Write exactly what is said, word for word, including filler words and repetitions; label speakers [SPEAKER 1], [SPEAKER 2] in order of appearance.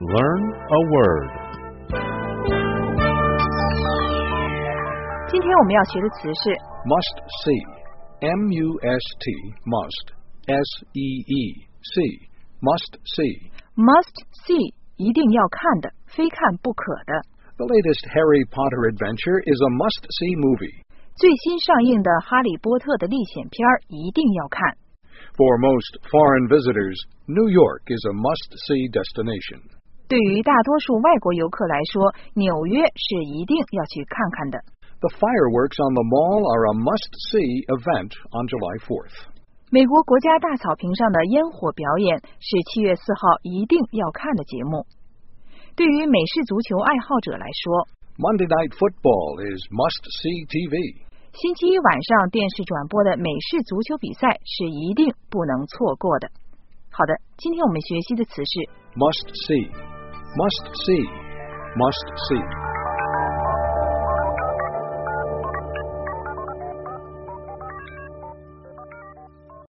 [SPEAKER 1] Learn a word.
[SPEAKER 2] 今天我们要学的词是
[SPEAKER 3] must see. M U S T, must. S E E, see. Must see.
[SPEAKER 2] must see 一定要看的，非看不可的。
[SPEAKER 3] The latest Harry Potter adventure is a must-see movie.
[SPEAKER 2] 最新上映的《哈利波特》的历险片一定要看。
[SPEAKER 3] For most foreign visitors, New York is a must-see destination.
[SPEAKER 2] 对于大多数外国游客来说，纽约是一定要去看看的。
[SPEAKER 3] The fireworks on the mall are a must-see event on July fourth.
[SPEAKER 2] 美国国家大草坪上的烟火表演是七月四号一定要看的节目。对于美式足球爱好者来说，
[SPEAKER 3] Monday Night Football is must-see T V.
[SPEAKER 2] 星期一晚上电视转播的美式足球比赛是一定不能错过的。好的，今天我们学习的词是
[SPEAKER 3] must see, must see, must see.